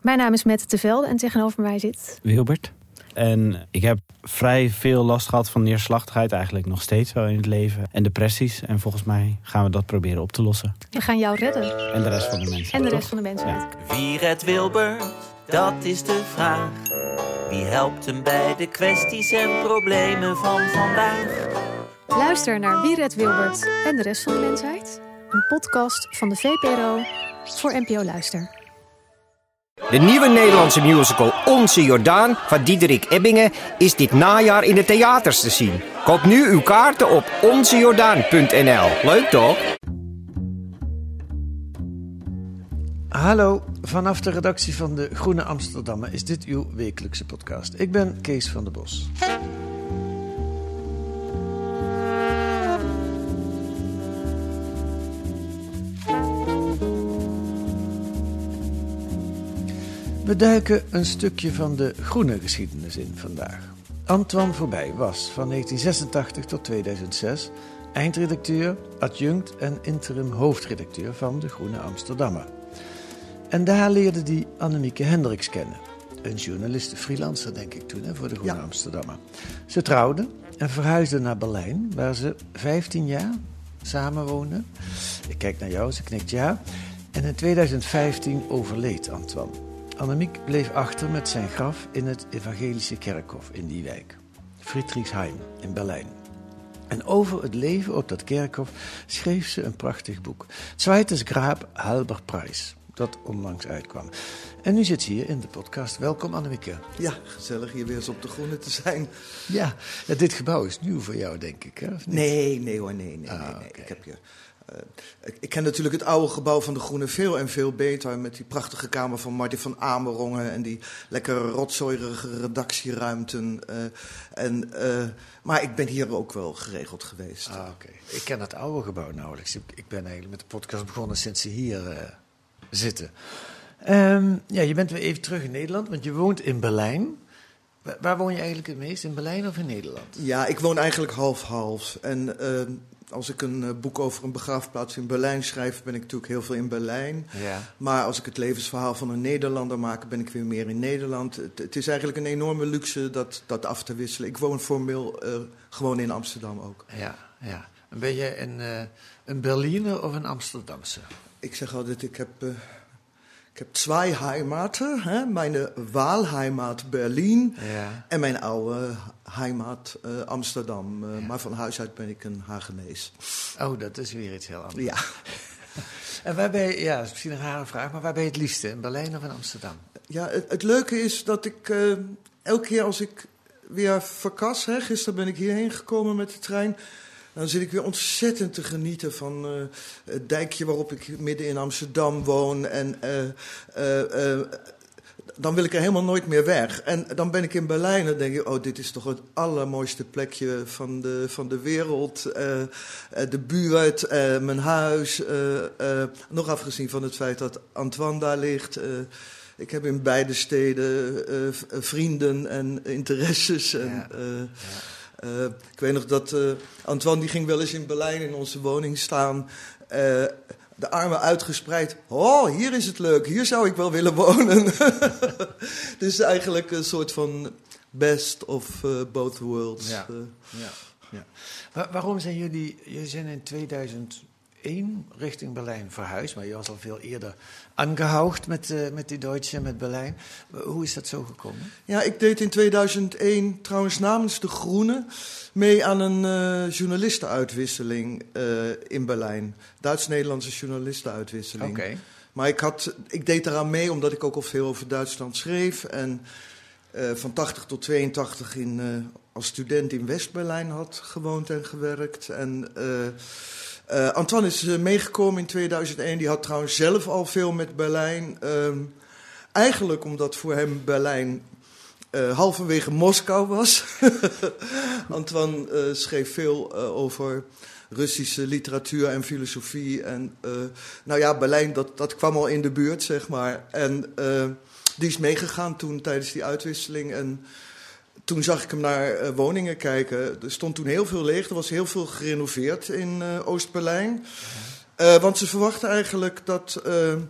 Mijn naam is Mette Tevelde en tegenover mij zit Wilbert. En ik heb vrij veel last gehad van neerslachtigheid, eigenlijk nog steeds wel in het leven. En depressies. En volgens mij gaan we dat proberen op te lossen. We gaan jou redden. En de rest van de mensen. En de rest van de mensen. Ja. Wie redt Wilbert? Dat is de vraag. Wie helpt hem bij de kwesties en problemen van vandaag? Luister naar Wie redt Wilbert en de rest van de mensheid. Een podcast van de VPRO voor NPO Luister. De nieuwe Nederlandse musical Onze Jordaan van Diederik Ebbingen is dit najaar in de theaters te zien. Koop nu uw kaarten op onzejordaan.nl. Leuk toch? Hallo, vanaf de redactie van de Groene Amsterdammer is dit uw wekelijkse podcast. Ik ben Kees van der Bos. We duiken een stukje van de groene geschiedenis in vandaag. Antoine Voorbij was van 1986 tot 2006 eindredacteur, adjunct en interim hoofdredacteur van de Groene Amsterdammer. En daar leerde hij Annemieke Hendricks kennen. Een journaliste, freelancer denk ik toen, voor de Groene Amsterdammer. Ze trouwden en verhuisden naar Berlijn, waar ze 15 jaar samenwoonden. Ik kijk naar jou, ze knikt ja. En in 2015 overleed Antoine. Annemiek bleef achter met zijn graf in het evangelische kerkhof in die wijk. Friedrichshain in Berlijn. En over het leven op dat kerkhof schreef ze een prachtig boek. Zweites Grab halber Preis, dat onlangs uitkwam. En nu zit ze hier in de podcast. Welkom Annemieke. Ja, gezellig hier weer eens op de Groene te zijn. Ja, dit gebouw is nieuw voor jou, denk ik, hè? Of niet? Nee. Okay. Ik heb je... ik ken natuurlijk het oude gebouw van de Groene veel en veel beter. Met die prachtige kamer van Martin van Amerongen. En die lekker rotzooierige redactieruimten. Maar ik ben hier ook wel geregeld geweest. Oké. Ik ken het oude gebouw nauwelijks. Ik ben eigenlijk met de podcast begonnen sinds ze hier zitten. Je bent weer even terug in Nederland, want je woont in Berlijn. Waar woon je eigenlijk het meest? In Berlijn of in Nederland? Ja, ik woon eigenlijk half-half. En... als ik een boek over een begraafplaats in Berlijn schrijf, ben ik natuurlijk heel veel in Berlijn. Ja. Maar als ik het levensverhaal van een Nederlander maak, ben ik weer meer in Nederland. Het is eigenlijk een enorme luxe dat af te wisselen. Ik woon formeel gewoon in Amsterdam ook. Ja. En ben je een Berliner of een Amsterdamse? Ik zeg altijd, ik heb twee heimaten. Hè? Mijn Wahlheimat Berlin en mijn oude heimat Amsterdam. Maar van huis uit ben ik een Hagenees. Oh, dat is weer iets heel anders. Ja. En waar ben je, dat is misschien een rare vraag, maar waar ben je het liefste? In Berlijn of in Amsterdam? Ja, het leuke is dat ik elke keer als ik weer verkas, gisteren ben ik hierheen gekomen met de trein. Dan zit ik weer ontzettend te genieten van het dijkje waarop ik midden in Amsterdam woon. En dan wil ik er helemaal nooit meer weg. En dan ben ik in Berlijn en denk ik, dit is toch het allermooiste plekje van de wereld. De buurt, mijn huis. Nog afgezien van het feit dat Antoine daar ligt. Ik heb in beide steden vrienden en interesses. Ik weet nog dat Antoine die ging wel eens in Berlijn in onze woning staan. De armen uitgespreid. Oh, hier is het leuk. Hier zou ik wel willen wonen. Dus eigenlijk een soort van best of both worlds. Ja. Waarom zijn jullie zijn in 2001 richting Berlijn verhuisd, maar je was al veel eerder angehaucht met die Duitse, met Berlijn. Hoe is dat zo gekomen? Ja, ik deed in 2001 trouwens namens de Groene mee aan een journalistenuitwisseling in Berlijn. Duits-Nederlandse journalistenuitwisseling. Okay. Maar ik deed eraan mee omdat ik ook al veel over Duitsland schreef. En van 80 tot 82 als student in West-Berlijn had gewoond en gewerkt. En Antoine is meegekomen in 2001. Die had trouwens zelf al veel met Berlijn. Eigenlijk omdat voor hem Berlijn halverwege Moskou was. Antoine schreef veel over Russische literatuur en filosofie. En Berlijn, dat kwam al in de buurt, zeg maar. En die is meegegaan toen tijdens die uitwisseling. En toen zag ik hem naar woningen kijken. Er stond toen heel veel leeg. Er was heel veel gerenoveerd in Oost-Berlijn. Want ze verwachten eigenlijk dat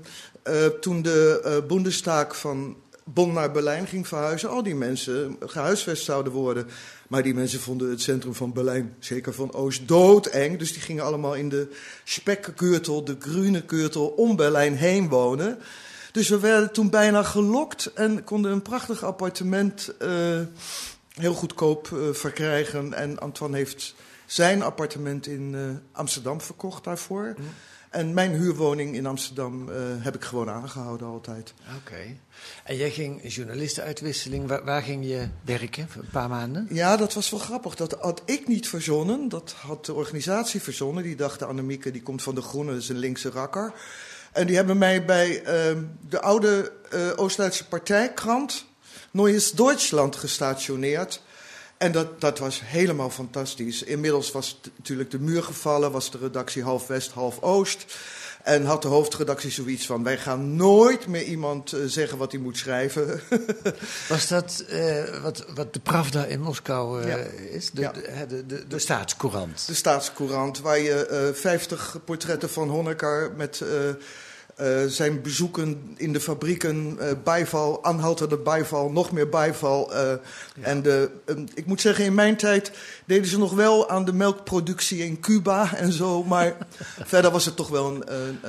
toen de Bundestag van Bonn naar Berlijn ging verhuizen, al die mensen gehuisvest zouden worden. Maar die mensen vonden het centrum van Berlijn, zeker van Oost, doodeng. Dus die gingen allemaal in de Speckgürtel, de Grüne-Gürtel, om Berlijn heen wonen. Dus we werden toen bijna gelokt en konden een prachtig appartement heel goedkoop verkrijgen. En Antoine heeft zijn appartement in Amsterdam verkocht daarvoor. Mm. En mijn huurwoning in Amsterdam heb ik gewoon aangehouden altijd. Oké. En jij ging journalistenuitwisseling. Waar ging je werken voor een paar maanden? Ja, dat was wel grappig. Dat had ik niet verzonnen. Dat had de organisatie verzonnen. Die dachten, Annemieke, die komt van de Groenen, dat is een linkse rakker. En die hebben mij bij de oude Oost-Duitse partijkrant Neues Deutschland gestationeerd. En dat was helemaal fantastisch. Inmiddels was natuurlijk de muur gevallen, was de redactie half West, half Oost. En had de hoofdredactie zoiets van, wij gaan nooit meer iemand zeggen wat hij moet schrijven. Was dat wat de Pravda in Moskou is? De staatscourant. De staatscourant, waar je 50 portretten van Honecker met zijn bezoeken in de fabrieken, bijval, aanhoudende bijval, nog meer bijval. En ik moet zeggen, in mijn tijd deden ze nog wel aan de melkproductie in Cuba en zo. Maar verder was het toch wel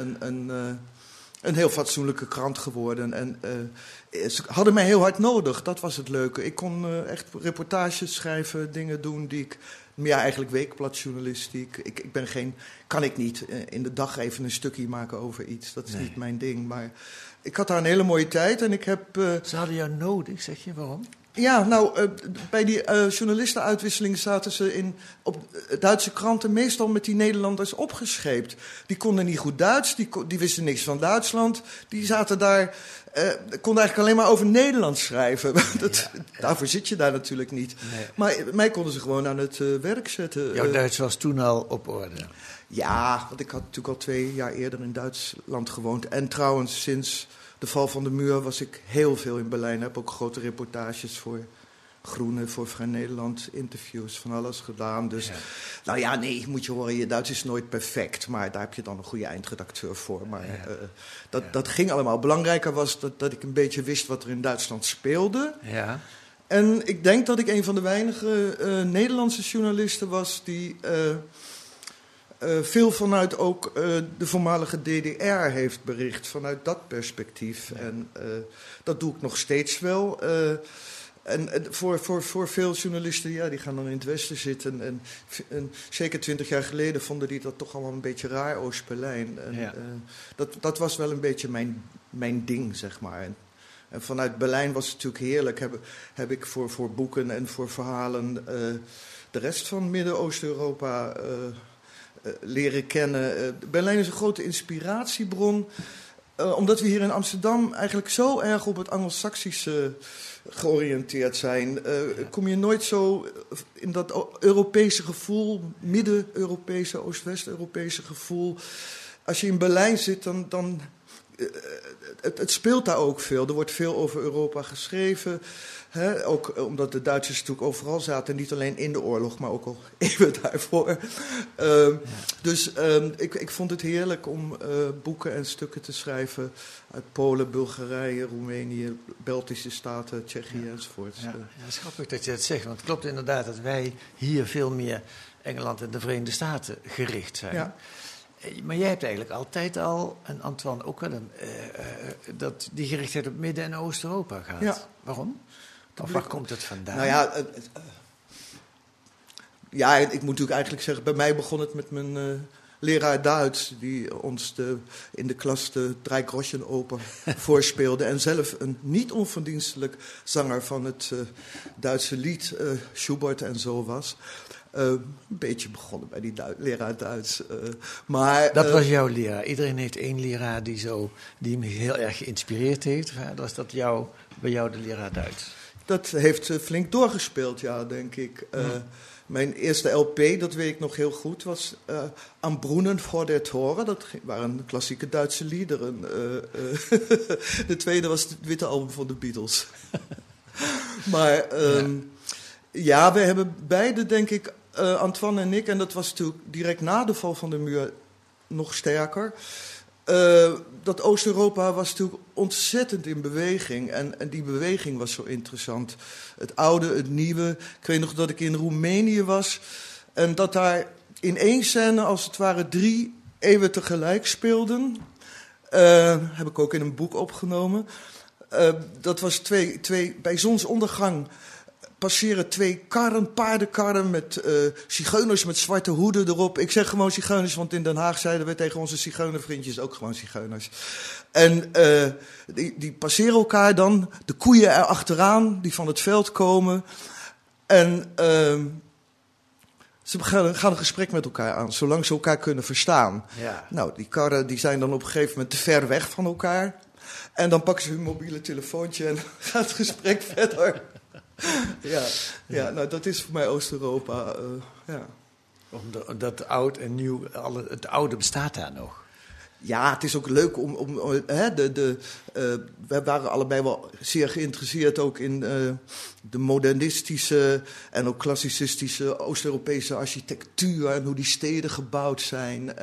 een heel fatsoenlijke krant geworden. En ze hadden mij heel hard nodig, dat was het leuke. Ik kon echt reportages schrijven, dingen doen die ik... Ja, eigenlijk weekbladjournalistiek. Kan ik niet in de dag even een stukje maken over iets. Dat is niet mijn ding. Maar ik had daar een hele mooie tijd en ik heb... Ze hadden jou nodig, zeg je, waarom? Ja, nou, bij die journalistenuitwisseling zaten ze op Duitse kranten meestal met die Nederlanders opgescheept. Die konden niet goed Duits, die wisten niks van Duitsland. Die zaten daar, konden eigenlijk alleen maar over Nederland schrijven. Daarvoor zit je daar natuurlijk niet. Nee. Maar mij konden ze gewoon aan het werk zetten. Jouw Duits was toen al op orde? Ja, want ik had natuurlijk al 2 jaar eerder in Duitsland gewoond. En trouwens, sinds de val van de muur was ik heel veel in Berlijn. Heb ook grote reportages voor Groene, voor Vrij Nederland, interviews, van alles gedaan. Dus, nou ja, nee, moet je horen, je Duits is nooit perfect. Maar daar heb je dan een goede eindredacteur voor. Maar dat ging allemaal. Belangrijker was dat ik een beetje wist wat er in Duitsland speelde. Ja. En ik denk dat ik een van de weinige Nederlandse journalisten was die... veel vanuit ook de voormalige DDR heeft bericht, vanuit dat perspectief. Ja. En dat doe ik nog steeds wel. En voor veel journalisten, ja, die gaan dan in het Westen zitten. En zeker 20 jaar geleden vonden die dat toch allemaal een beetje raar, Oost-Berlijn. En, dat was wel een beetje mijn ding, zeg maar. En vanuit Berlijn was het natuurlijk heerlijk. Heb ik voor boeken en voor verhalen de rest van Midden-Oost-Europa... leren kennen. Berlijn is een grote inspiratiebron. Omdat we hier in Amsterdam eigenlijk zo erg op het Angelsaksische georiënteerd zijn. Kom je nooit zo in dat Europese gevoel, Midden-Europese, Oost-West-Europese gevoel. Als je in Berlijn zit, dan het speelt daar ook veel. Er wordt veel over Europa geschreven. Hè? Ook omdat de Duitsers natuurlijk overal zaten. Niet alleen in de oorlog, maar ook al even daarvoor. Dus ik vond het heerlijk om boeken en stukken te schrijven uit Polen, Bulgarije, Roemenië, Baltische Staten, Tsjechië enzovoort. Ja, het is grappig dat je dat zegt. Want het klopt inderdaad dat wij hier veel meer Engeland en de Verenigde Staten gericht zijn. Ja. Maar jij hebt eigenlijk altijd al, en Antoine ook wel, die gerichtheid op Midden- en Oost-Europa gehad. Ja. Waarom? Of waar komt het vandaan? Nou ja, ik moet natuurlijk eigenlijk zeggen, bij mij begon het met mijn leraar Duits, die ons in de klas de Drei Groschen Oper voorspeelde. En zelf een niet onverdienstelijk zanger van het Duitse lied, Schubert en zo was. Een beetje begonnen bij die leraar Duits. Maar, dat was jouw leraar. Iedereen heeft één leraar die hem heel erg geïnspireerd heeft. Was dat bij jou de leraar Duits? Dat heeft flink doorgespeeld, ja, denk ik. Mijn eerste LP, dat weet ik nog heel goed, was Am Brunnen vor der Tore. Dat waren klassieke Duitse liederen. De tweede was het witte album van de Beatles. Maar ja, we hebben beide, denk ik, Antoine en ik, en dat was natuurlijk direct na de val van de muur nog sterker, dat Oost-Europa was natuurlijk ontzettend in beweging. En die beweging was zo interessant. Het oude, het nieuwe. Ik weet nog dat ik in Roemenië was. En dat daar in één scène als het ware 3 eeuwen tegelijk speelden. Heb ik ook in een boek opgenomen. Dat was bij zonsondergang passeren 2 paardenkarren met zigeuners met zwarte hoeden erop. Ik zeg gewoon zigeuners, want in Den Haag zeiden we tegen onze zigeunervriendjes ook gewoon zigeuners. En die passeren elkaar dan, de koeien erachteraan, die van het veld komen. En ze gaan een gesprek met elkaar aan, zolang ze elkaar kunnen verstaan. Ja. Nou, die karren die zijn dan op een gegeven moment te ver weg van elkaar. En dan pakken ze hun mobiele telefoontje en gaat het gesprek verder. Ja, nou dat is voor mij Oost-Europa. Ja. Omdat oud en nieuw, het oude bestaat daar nog. Ja, het is ook leuk om we waren allebei wel zeer geïnteresseerd ook in de modernistische en ook klassicistische Oost-Europese architectuur en hoe die steden gebouwd zijn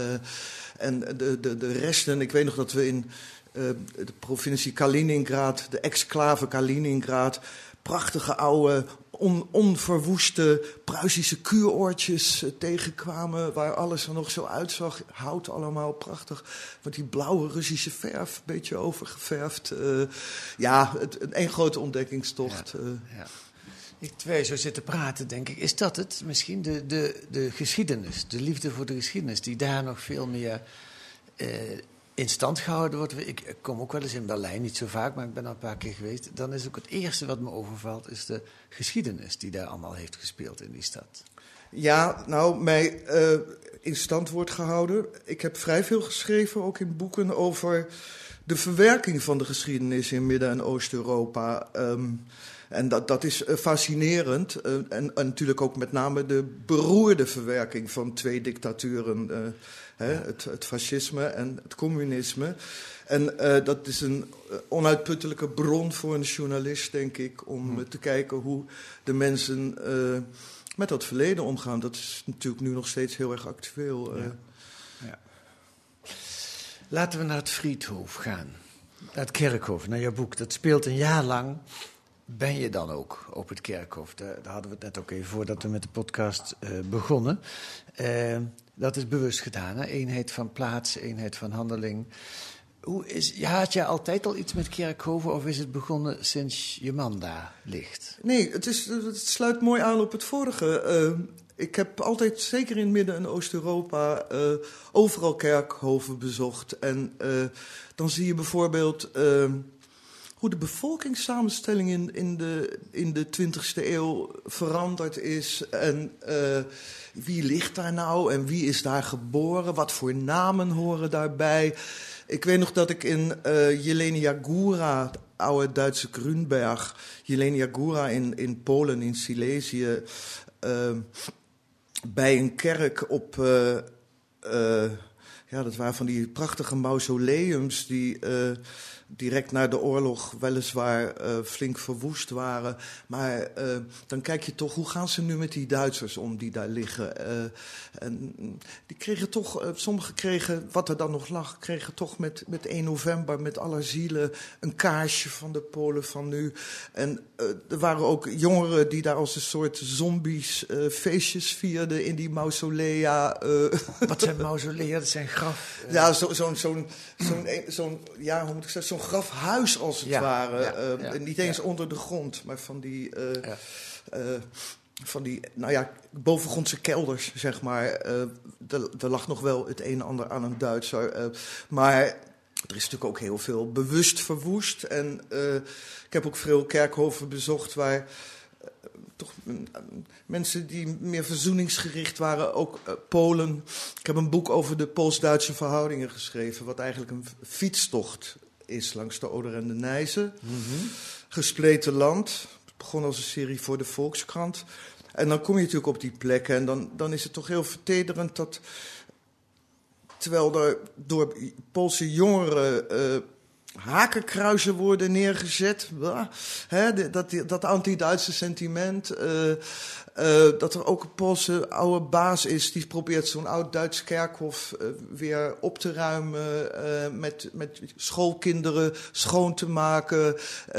en de resten. Ik weet nog dat we in de provincie Kaliningrad, de exclave Kaliningrad, prachtige oude, onverwoeste Pruisische kuuroortjes tegenkwamen, waar alles er nog zo uitzag. Hout allemaal prachtig, met die blauwe Russische verf, een beetje overgeverfd. Een grote ontdekkingstocht. Ja. Terwijl je zo zit te praten, denk ik, is dat het? Misschien de geschiedenis, de liefde voor de geschiedenis, die daar nog veel meer in stand gehouden wordt. Ik kom ook wel eens in Berlijn, niet zo vaak, maar ik ben al een paar keer geweest. Dan is ook het eerste wat me overvalt, is de geschiedenis die daar allemaal heeft gespeeld in die stad. Ja, nou, mij in stand wordt gehouden. Ik heb vrij veel geschreven, ook in boeken, over de verwerking van de geschiedenis in Midden- en Oost-Europa. En dat is fascinerend. En natuurlijk ook met name de beroerde verwerking van 2 dictaturen. Het fascisme en het communisme. En dat is een onuitputtelijke bron voor een journalist, denk ik, om te kijken hoe de mensen met dat verleden omgaan. Dat is natuurlijk nu nog steeds heel erg actueel. Ja. Laten we naar het Friedhof gaan. Naar het kerkhof, naar jouw boek. Dat speelt een jaar lang. Ben je dan ook op het kerkhof? Daar hadden we het net ook even voordat we met de podcast begonnen. Dat is bewust gedaan, hè? Eenheid van plaats, eenheid van handeling. Had jij altijd al iets met kerkhoven of is het begonnen sinds je man daar ligt? Nee, het sluit mooi aan op het vorige. Ik heb altijd, zeker in Midden- en Oost-Europa, overal kerkhoven bezocht. En dan zie je bijvoorbeeld hoe de bevolkingssamenstelling in de 20e eeuw veranderd is. En wie ligt daar nou en wie is daar geboren? Wat voor namen horen daarbij? Ik weet nog dat ik in Jelenia Góra, oude Duitse Grünberg, Jelenia Góra in Polen, in Silesië, bij een kerk op dat waren van die prachtige mausoleums die direct na de oorlog weliswaar flink verwoest waren. Maar dan kijk je toch, hoe gaan ze nu met die Duitsers om die daar liggen? En die kregen toch, sommigen kregen, wat er dan nog lag, kregen toch met 1 november, met alle zielen, een kaarsje van de Polen van nu. En er waren ook jongeren die daar als een soort zombies feestjes vierden in die mausolea. Wat zijn mausolea? Dat zijn graf... Ja, zo'n hoe moet ik zeggen, zo'n grafhuis als het ware. Niet eens onder de grond, maar van die... van die, bovengrondse kelders, zeg maar. Er lag nog wel het een en ander aan een Duitser. Maar er is natuurlijk ook heel veel bewust verwoest. En ik heb ook veel kerkhoven bezocht waar toch mensen die meer verzoeningsgericht waren, ook Polen. Ik heb een boek over de Pools-Duitse verhoudingen geschreven, wat eigenlijk een fietstocht is langs de Oder en de Nijse. Mm-hmm. Gespleten land. Het begon als een serie voor de Volkskrant. En dan kom je natuurlijk op die plekken en dan is het toch heel vertederend dat, terwijl er door Poolse jongeren hakenkruizen worden neergezet. Dat anti-Duitse sentiment. Dat er ook een Poolse oude baas is die probeert zo'n oud Duits kerkhof weer op te ruimen. Met schoolkinderen schoon te maken.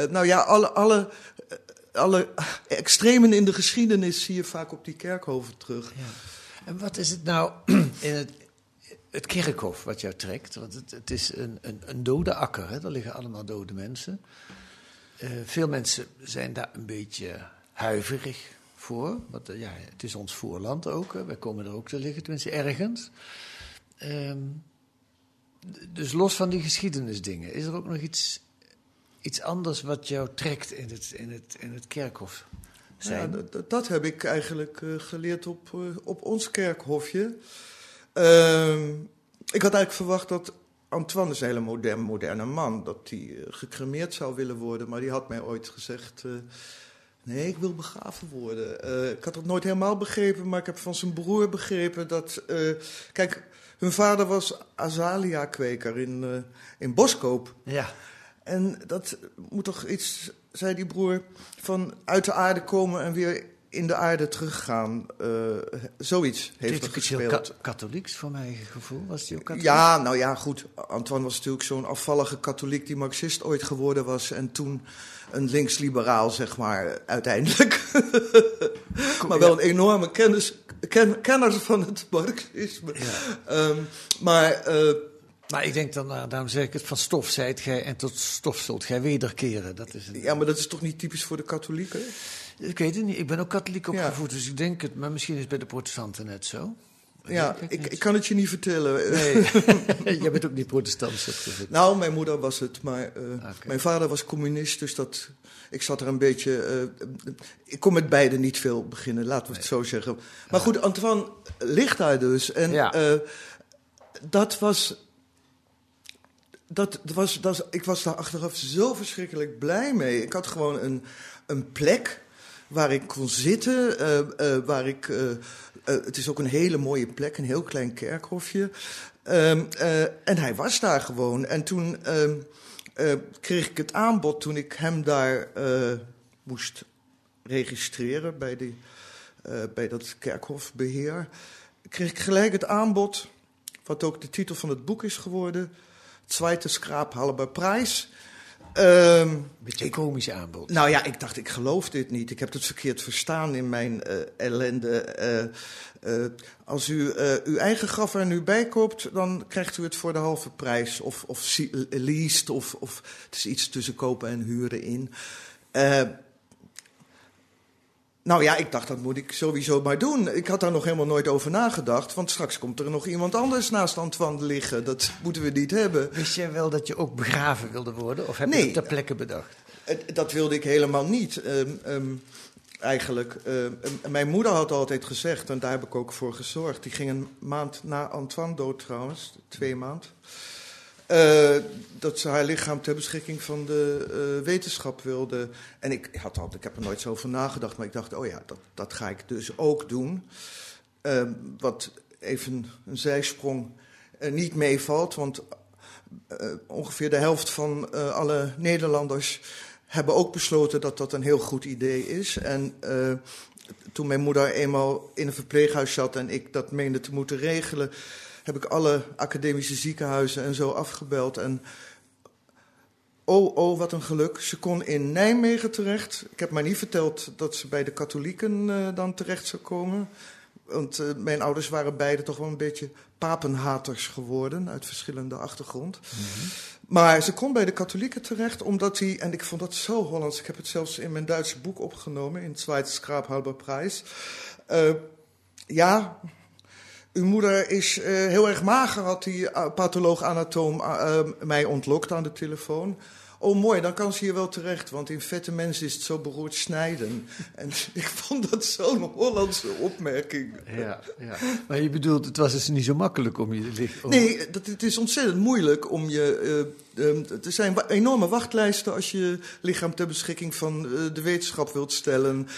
Alle extremen in de geschiedenis zie je vaak op die kerkhoven terug. Ja. En wat is het nou in het kerkhof wat jou trekt? Want het is een dode akker, hè? Er liggen allemaal dode mensen. Veel mensen zijn daar een beetje huiverig voor. Want het is ons voorland ook. Hè? Wij komen er ook te liggen, tenminste ergens. Dus los van die geschiedenisdingen, is er ook nog iets anders wat jou trekt in het kerkhof zijn? Ja, dat heb ik eigenlijk geleerd op ons kerkhofje. Ik had eigenlijk verwacht dat Antoine is een hele moderne man, dat hij gecremeerd zou willen worden. Maar die had mij ooit gezegd, nee, ik wil begraven worden. Ik had het nooit helemaal begrepen, maar ik heb van zijn broer begrepen dat... kijk, hun vader was azalea-kweker in Boskoop. Ja. En dat moet toch iets, zei die broer, van uit de aarde komen en weer in de aarde teruggaan. Zoiets heeft er gespeeld. Het is heel katholieks voor mijn gevoel. Was hij ook katholiek? Ja, nou ja, goed. Antoine was natuurlijk zo'n afvallige katholiek die marxist ooit geworden was. En toen een linksliberaal, zeg maar, uiteindelijk. Maar wel een enorme kenner van het marxisme. Ja. Maar ik denk dan, daarom zeg ik het, van stof zijt gij en tot stof zult gij wederkeren. Ja, maar dat is toch niet typisch voor de katholieken? Ik weet het niet. Ik ben ook katholiek opgevoed, dus ik denk het. Maar misschien is het bij de protestanten net zo. Ja, ik kan het je niet vertellen. Nee, jij bent ook niet protestants opgevoed. Nou, mijn moeder was het, maar mijn vader was communist, dus ik zat er een beetje... ik kon met beide niet veel beginnen, laten we het zo zeggen. Maar goed, Antoine ligt daar dus. En ik was daar achteraf zo verschrikkelijk blij mee. Ik had gewoon een plek waar ik kon zitten, het is ook een hele mooie plek, een heel klein kerkhofje. En hij was daar gewoon. En toen kreeg ik het aanbod, toen ik hem daar moest registreren bij dat kerkhofbeheer, kreeg ik gelijk het aanbod, wat ook de titel van het boek is geworden, Zweite Skraaphalber Prijs. Beetje een komisch aanbod. Nou ja, ik dacht, ik geloof dit niet. Ik heb het verkeerd verstaan in mijn ellende. Als u uw eigen graf er nu bij koopt, dan krijgt u het voor de halve prijs. Of leased, of het is iets tussen kopen en huren in. Nou ja, ik dacht, dat moet ik sowieso maar doen. Ik had daar nog helemaal nooit over nagedacht. Want straks komt er nog iemand anders naast Antoine liggen. Dat moeten we niet hebben. Wist jij wel dat je ook begraven wilde worden? Of heb je het ter plekke bedacht? Dat wilde ik helemaal niet. Eigenlijk. Mijn moeder had altijd gezegd, en daar heb ik ook voor gezorgd. Die ging een maand na Antoine dood trouwens, 2 maanden. Dat ze haar lichaam ter beschikking van de wetenschap wilde. En ik heb er nooit zo over nagedacht, maar ik dacht, oh ja, dat ga ik dus ook doen. Wat even een zijsprong niet meevalt, want ongeveer de helft van alle Nederlanders hebben ook besloten dat dat een heel goed idee is. En toen mijn moeder eenmaal in een verpleeghuis zat en ik dat meende te moeten regelen, heb ik alle academische ziekenhuizen en zo afgebeld. En wat een geluk. Ze kon in Nijmegen terecht. Ik heb maar niet verteld dat ze bij de katholieken dan terecht zou komen. Want mijn ouders waren beide toch wel een beetje papenhaters geworden, uit verschillende achtergrond. Mm-hmm. Maar ze kon bij de katholieken terecht, omdat hij, en ik vond dat zo Hollands, ik heb het zelfs in mijn Duitse boek opgenomen, in het Zweite Skraaphalber Prijs. Uw moeder is heel erg mager, had die patholoog-anatoom mij ontlokt aan de telefoon. Oh, mooi, dan kan ze hier wel terecht, want in vette mensen is het zo beroerd snijden. En ik vond dat zo'n Hollandse opmerking. Ja. Maar je bedoelt, het was dus niet zo makkelijk om je lichaam... Nee, het is ontzettend moeilijk om Er zijn enorme wachtlijsten als je je lichaam ter beschikking van de wetenschap wilt stellen.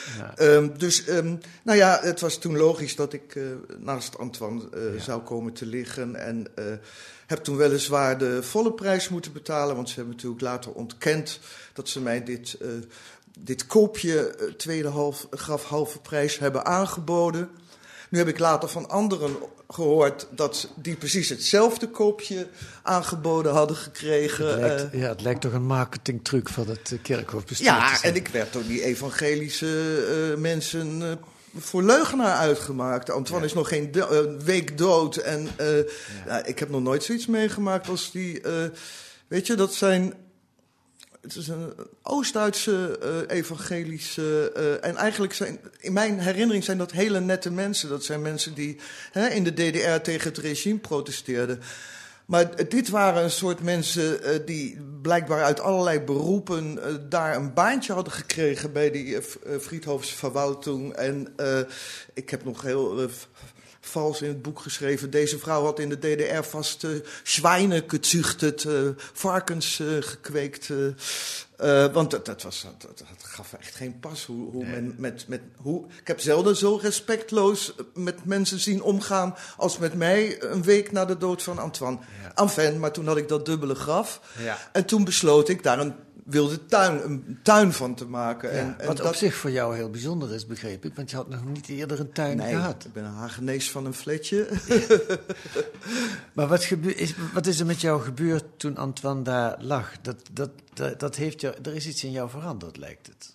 Ja. Het was toen logisch dat ik naast Antoine zou komen te liggen. En heb toen weliswaar de volle prijs moeten betalen, want ze hebben natuurlijk later ontkend dat ze mij dit koopje tweede halve prijs hebben aangeboden. Nu heb ik later van anderen gehoord dat die precies hetzelfde koopje aangeboden hadden gekregen. Het lijkt toch een marketingtruc van het kerkhofbestuur. Ja, en ik werd door die evangelische mensen voor leugenaar uitgemaakt. Antoine is nog geen week dood. En ik heb nog nooit zoiets meegemaakt als die... weet je, het is een Oost-Duitse evangelische... en eigenlijk in mijn herinnering zijn dat hele nette mensen. Dat zijn mensen die in de DDR tegen het regime protesteerden. Maar dit waren een soort mensen die blijkbaar uit allerlei beroepen daar een baantje hadden gekregen bij die Friedhofsverwaltung. En ik heb nog heel vals in het boek geschreven. Deze vrouw had in de DDR vast zwijnen gezüchtet, varkens gekweekt. Want dat gaf echt geen pas. Ik heb zelden zo respectloos met mensen zien omgaan als met mij een week na de dood van Antoine. Ja. Enfin, maar toen had ik dat dubbele graf. Ja. En toen besloot ik daar een tuin van te maken. Ja, wat op zich voor jou heel bijzonder is, begreep ik. Want je had nog niet eerder een tuin gehad. Ik ben een Hagenees van een flatje. Maar wat is er met jou gebeurd toen Antoine daar lag? Dat heeft jou, er is iets in jou veranderd, lijkt het.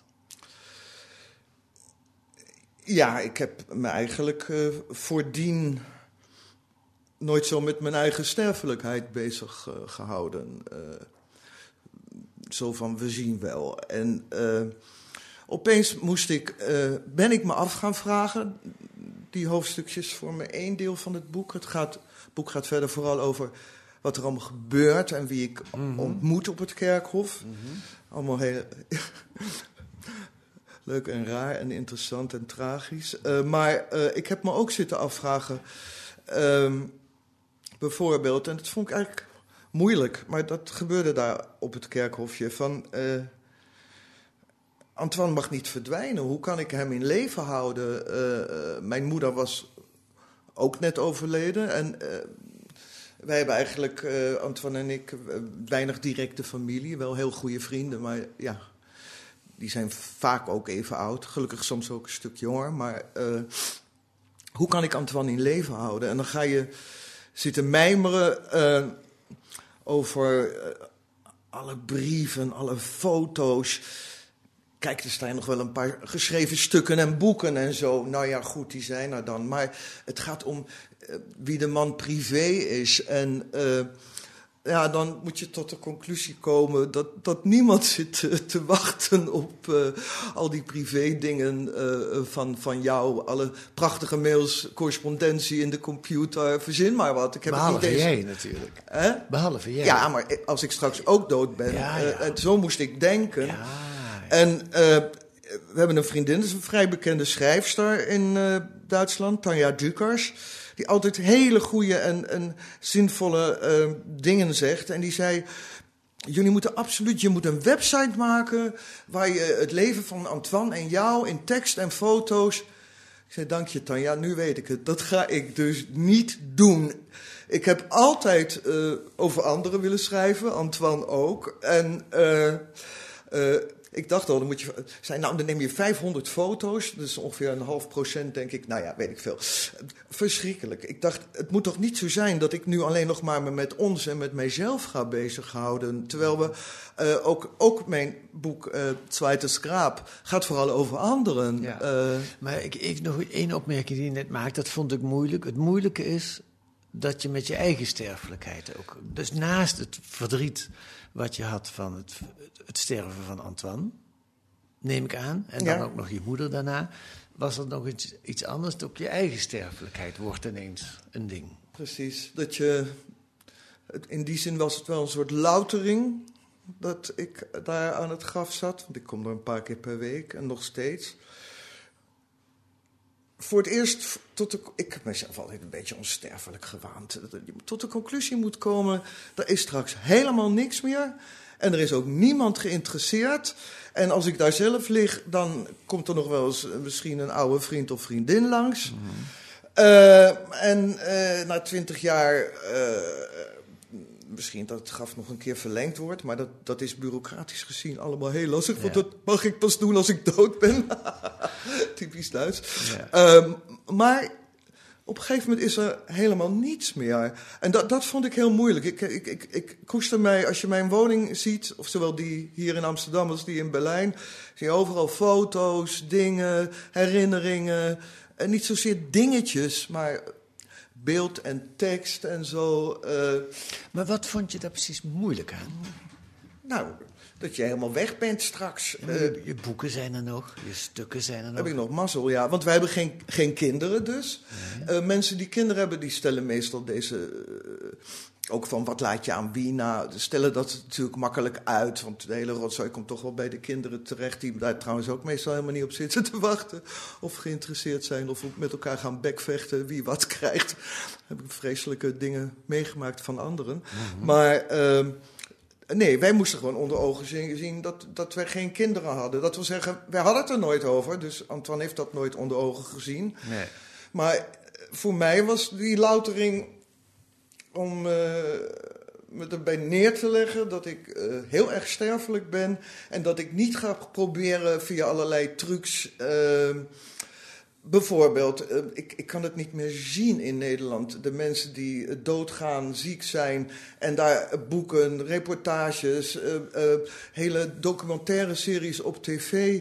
Ja, ik heb me eigenlijk voordien nooit zo met mijn eigen sterfelijkheid bezig gehouden. Zo van, we zien wel. En opeens ben ik me af gaan vragen. Die hoofdstukjes vormen één deel van het boek. Het boek gaat verder vooral over wat er allemaal gebeurt en wie ik ontmoet op het kerkhof. Mm-hmm. Allemaal heel leuk en raar en interessant en tragisch. Maar ik heb me ook zitten afvragen. Bijvoorbeeld, en dat vond ik eigenlijk moeilijk, maar dat gebeurde daar op het kerkhofje. Van Antoine mag niet verdwijnen. Hoe kan ik hem in leven houden? Mijn moeder was ook net overleden. En wij hebben eigenlijk, Antoine en ik, weinig directe familie. Wel heel goede vrienden, maar ja, die zijn vaak ook even oud. Gelukkig soms ook een stuk jonger. Maar hoe kan ik Antoine in leven houden? En dan ga je zitten mijmeren over alle brieven, alle foto's. Kijk, er staan nog wel een paar geschreven stukken en boeken en zo. Nou ja, goed, die zijn er dan. Maar het gaat om wie de man privé is. En dan moet je tot de conclusie komen dat niemand zit te wachten op al die privé dingen van jou. Alle prachtige mails, correspondentie in de computer, verzin maar wat. Behalve jij natuurlijk. Behalve jij. Ja, maar als ik straks ook dood ben. En zo moest ik denken. Ja. En we hebben een vriendin, dat is een vrij bekende schrijfster in Duitsland, Tanja Dukers, die altijd hele goede en zinvolle dingen zegt. En die zei, jullie moeten je moet een website maken waar je het leven van Antoine en jou in tekst en foto's. Ik zei, dank je Tanja, nu weet ik het. Dat ga ik dus niet doen. Ik heb altijd over anderen willen schrijven, Antoine ook. En ik dacht al, dan neem je 500 foto's. Dat is ongeveer 0,5%, denk ik. Nou ja, weet ik veel. Verschrikkelijk. Ik dacht, het moet toch niet zo zijn dat ik nu alleen nog maar me met ons en met mijzelf ga bezighouden. Terwijl we ook mijn boek Zweite Skraap gaat vooral over anderen. Ja. Maar ik nog één opmerking die je net maakt, dat vond ik moeilijk. Het moeilijke is dat je met je eigen sterfelijkheid ook, dus naast het verdriet wat je had van het sterven van Antoine, neem ik aan, en dan ook nog je moeder daarna, was er nog iets anders. Ook je eigen sterfelijkheid wordt ineens een ding. Precies, in die zin was het wel een soort loutering dat ik daar aan het graf zat, want ik kom er een paar keer per week en nog steeds. voor het eerst ik heb mezelf altijd een beetje onsterfelijk gewaand. Tot de conclusie moet komen, er is straks helemaal niks meer. En er is ook niemand geïnteresseerd. En als ik daar zelf lig, dan komt er nog wel eens misschien een oude vriend of vriendin langs. En na 20 jaar, misschien dat het graf nog een keer verlengd wordt, maar dat is bureaucratisch gezien allemaal heel lastig. Want dat mag ik pas doen als ik dood ben. Typisch Duits. Ja. Maar op een gegeven moment is er helemaal niets meer. En dat vond ik heel moeilijk. Ik koester mij, als je mijn woning ziet, of zowel die hier in Amsterdam als die in Berlijn, zie je overal foto's, dingen, herinneringen. En niet zozeer dingetjes, maar beeld en tekst en zo. Maar wat vond je daar precies moeilijk aan? Nou, dat je helemaal weg bent straks. Je boeken zijn er nog, je stukken zijn er nog. Heb ik nog mazzel, ja. Want wij hebben geen kinderen dus. Nee. Mensen die kinderen hebben, die stellen meestal deze... ook van, wat laat je aan wie na? Stellen dat natuurlijk makkelijk uit. Want de hele rotzooi komt toch wel bij de kinderen terecht. Die daar trouwens ook meestal helemaal niet op zitten te wachten. Of geïnteresseerd zijn. Of met elkaar gaan bekvechten. Wie wat krijgt. Heb ik vreselijke dingen meegemaakt van anderen. Mm-hmm. Maar... nee, wij moesten gewoon onder ogen zien dat wij geen kinderen hadden. Dat wil zeggen, wij hadden het er nooit over. Dus Antoine heeft dat nooit onder ogen gezien. Nee. Maar voor mij was die loutering om me erbij neer te leggen dat ik heel erg sterfelijk ben. En dat ik niet ga proberen via allerlei trucs... Bijvoorbeeld, ik kan het niet meer zien in Nederland. De mensen die doodgaan, ziek zijn en daar boeken, reportages, hele documentaire series op tv.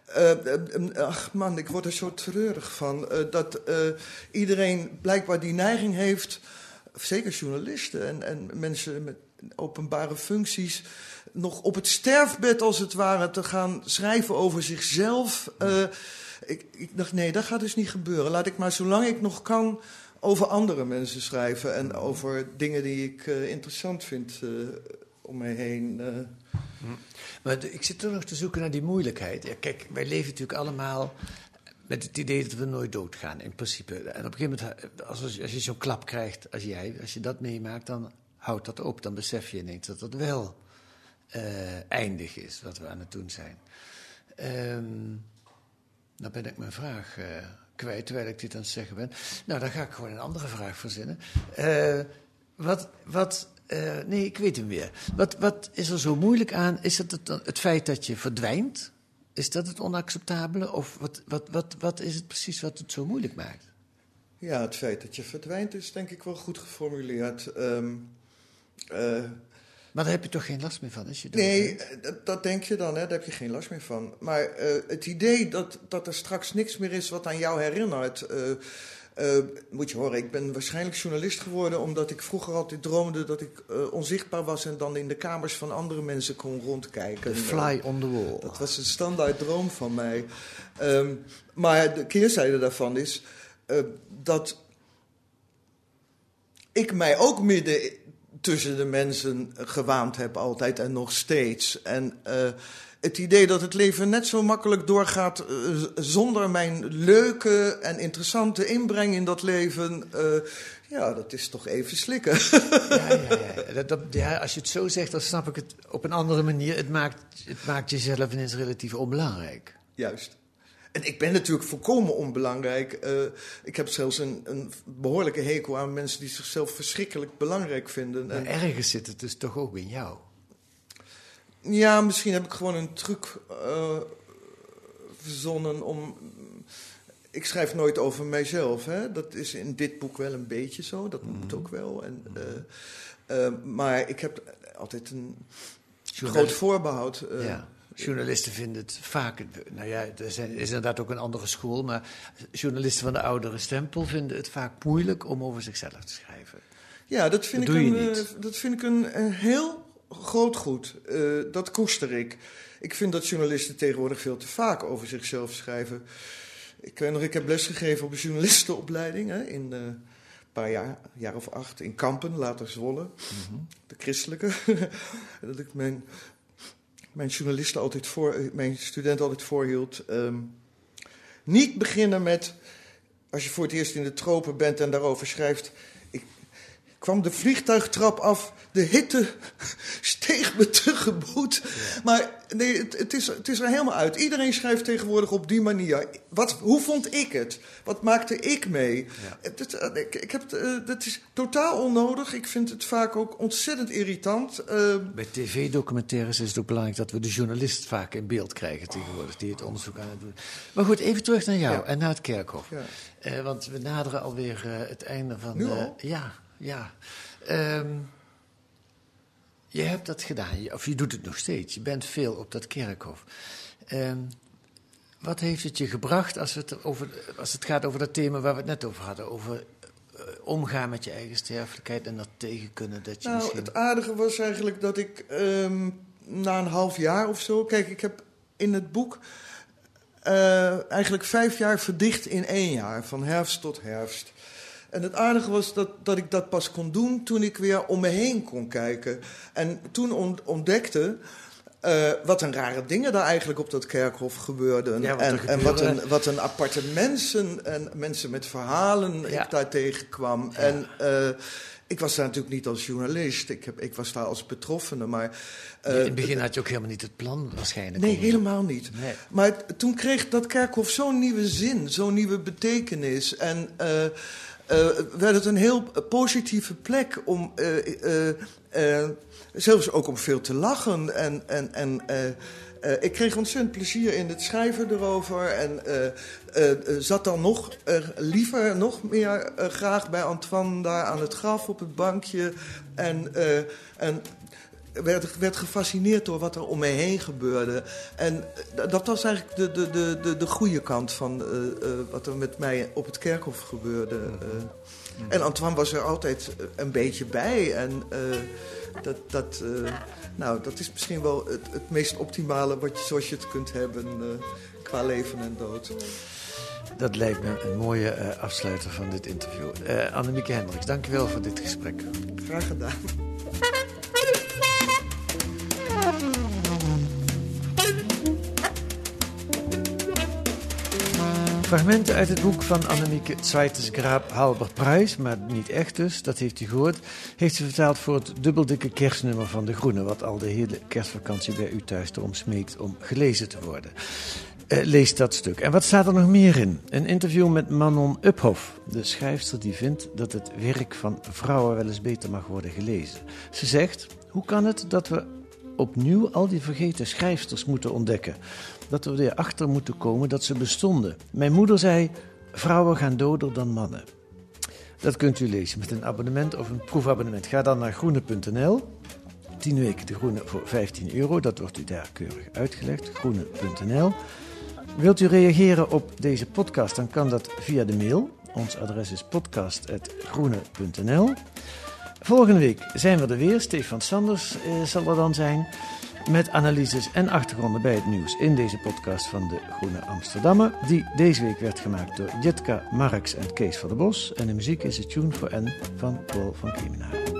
Ach man, ik word er zo treurig van. Dat iedereen blijkbaar die neiging heeft, zeker journalisten en mensen met openbare functies, nog op het sterfbed als het ware te gaan schrijven over zichzelf. Ik dacht, nee, dat gaat dus niet gebeuren. Laat ik maar, zolang ik nog kan, over andere mensen schrijven. En over dingen die ik interessant vind om mij heen. Maar ik zit toch nog te zoeken naar die moeilijkheid. Ja, kijk, wij leven natuurlijk allemaal met het idee dat we nooit doodgaan, in principe. En op een gegeven moment, als je zo'n klap krijgt als je dat meemaakt, dan houdt dat op. Dan besef je ineens dat dat wel eindig is, wat we aan het doen zijn. Nou ben ik mijn vraag kwijt, terwijl ik dit aan het zeggen ben. Nou, dan ga ik gewoon een andere vraag verzinnen. Nee, ik weet hem weer. Wat is er zo moeilijk aan? Is het het feit dat je verdwijnt? Is dat het onacceptabele? Of wat is het precies wat het zo moeilijk maakt? Ja, het feit dat je verdwijnt is denk ik wel goed geformuleerd. Maar daar heb je toch geen last meer van? Als je dood bent? Dat denk je dan, hè? Daar heb je geen last meer van. Maar het idee dat er straks niks meer is wat aan jou herinnert... moet je horen, ik ben waarschijnlijk journalist geworden omdat ik vroeger altijd droomde dat ik onzichtbaar was en dan in de kamers van andere mensen kon rondkijken. The fly on the wall. Dat was een standaard droom van mij. Maar de keerzijde daarvan is dat ik mij ook midden tussen de mensen gewaand heb altijd en nog steeds. En het idee dat het leven net zo makkelijk doorgaat zonder mijn leuke en interessante inbreng in dat leven, ja, dat is toch even slikken. Ja, als je het zo zegt, dan snap ik het op een andere manier. Het maakt jezelf ineens relatief onbelangrijk. Juist. En ik ben natuurlijk volkomen onbelangrijk. Ik heb zelfs een behoorlijke hekel aan mensen die zichzelf verschrikkelijk belangrijk vinden. Maar ergens zit het dus toch ook in jou? Ja, misschien heb ik gewoon een truc verzonnen om... Ik schrijf nooit over mijzelf. Hè? Dat is in dit boek wel een beetje zo. Dat moet ook wel. Maar ik heb altijd een groot voorbehoud. Ja. Journalisten vinden het vaak... Nou ja, er is inderdaad ook een andere school... maar journalisten van de oudere stempel vinden het vaak moeilijk om over zichzelf te schrijven. Ja, dat vind ik een heel groot goed. Dat koester ik. Ik vind dat journalisten tegenwoordig veel te vaak over zichzelf schrijven. Ik weet nog, ik heb lesgegeven op een journalistenopleiding... Hè, in een paar jaar of 8, in Kampen, later Zwolle. Mm-hmm. De christelijke. Dat ik mijn studenten altijd voorhield. Niet beginnen met... als je voor het eerst in de tropen bent en daarover schrijft... Ik kwam de vliegtuigtrap af, de hitte steeg me tegemoet. Ja. Maar nee, het is er helemaal uit. Iedereen schrijft tegenwoordig op die manier. Hoe vond ik het? Wat maakte ik mee? Ja. Dat is totaal onnodig. Ik vind het vaak ook ontzettend irritant. Bij tv-documentaires is het ook belangrijk dat we de journalist vaak in beeld krijgen tegenwoordig, die het onderzoek aan het doen. Maar goed, even terug naar jou en naar het kerkhof. Ja. Want we naderen alweer het einde van... Nu al? Ja. Je hebt dat gedaan, of je doet het nog steeds. Je bent veel op dat kerkhof. Wat heeft het je gebracht als het gaat over dat thema waar we het net over hadden? Over omgaan met je eigen sterfelijkheid en dat tegen kunnen dat je misschien... Het aardige was eigenlijk dat ik na een half jaar of zo... Kijk, ik heb in het boek eigenlijk 5 jaar verdicht in 1 jaar. Van herfst tot herfst. En het aardige was dat ik dat pas kon doen toen ik weer om me heen kon kijken. En toen ontdekte wat een rare dingen daar eigenlijk op dat kerkhof gebeurden. Ja, en wat een aparte mensen en mensen met verhalen ik daar tegenkwam. Ja. En ik was daar natuurlijk niet als journalist. Ik was daar als betroffene, maar... in het begin had je ook helemaal niet het plan waarschijnlijk. Nee, helemaal niet. Nee. Maar toen kreeg dat kerkhof zo'n nieuwe zin, zo'n nieuwe betekenis. En... werd het een heel positieve plek om zelfs ook om veel te lachen. En ik kreeg ontzettend plezier in het schrijven erover. En zat dan nog meer graag bij Antoine daar aan het graf op het bankje. En werd gefascineerd door wat er om me heen gebeurde. En dat was eigenlijk de goede kant van wat er met mij op het kerkhof gebeurde. En Antoine was er altijd een beetje bij. En dat is misschien wel het meest optimale zoals je het kunt hebben qua leven en dood. Dat lijkt me een mooie afsluiter van dit interview. Annemieke Hendricks, dank je wel voor dit gesprek. Graag gedaan. Fragmenten uit het boek van Annemieke Zweites Grab Halber Prijs, maar niet echt dus, dat heeft u gehoord, heeft ze vertaald voor het dubbeldikke kerstnummer van De Groene, wat al de hele kerstvakantie bij u thuis erom smeekt om gelezen te worden. Lees dat stuk. En wat staat er nog meer in? Een interview met Manon Uphoff, de schrijfster die vindt dat het werk van vrouwen wel eens beter mag worden gelezen. Ze zegt, hoe kan het dat we opnieuw al die vergeten schrijfsters moeten ontdekken? Dat we er achter moeten komen dat ze bestonden. Mijn moeder zei, vrouwen gaan doder dan mannen. Dat kunt u lezen met een abonnement of een proefabonnement. Ga dan naar groene.nl. 10 weken De Groene voor €15. Dat wordt u daar keurig uitgelegd. Groene.nl. Wilt u reageren op deze podcast, dan kan dat via de mail. Ons adres is podcast@groene.nl. Volgende week zijn we er weer. Stefan Sanders zal er dan zijn. Met analyses en achtergronden bij het nieuws in deze podcast van De Groene Amsterdammer. Die deze week werd gemaakt door Jitka Marks en Kees van der Bos. En de muziek is A Tune for N van Paul van Kemenaren.